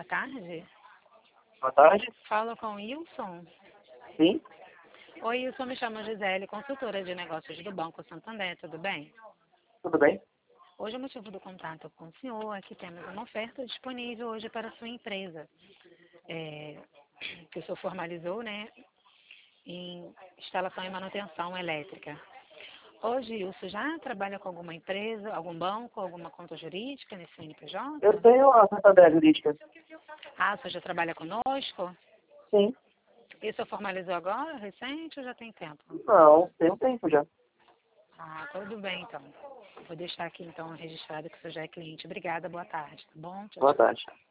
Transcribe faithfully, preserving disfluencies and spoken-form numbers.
tarde. Boa tarde. Falo com o Wilson. Sim? Oi, Wilson, me chamo Gisele, consultora de negócios do Banco Santander, tudo bem? Tudo bem? Hoje o motivo do contato com o senhor é que temos uma oferta disponível hoje para a sua empresa, é, que o senhor formalizou, né, em instalação e manutenção elétrica. Hoje, Wilson, já trabalha com alguma empresa, algum banco, alguma conta jurídica nesse C N P J? Eu tenho a Santander jurídica. Ah, o senhor já trabalha conosco? Sim. E o senhor formalizou agora, recente, ou já tem tempo? Não, tem um tempo já. Ah, tudo bem, então. Vou deixar aqui, então, registrado que o senhor já é cliente. Obrigada, boa tarde, tá bom? Tchau, Boa tchau. tarde.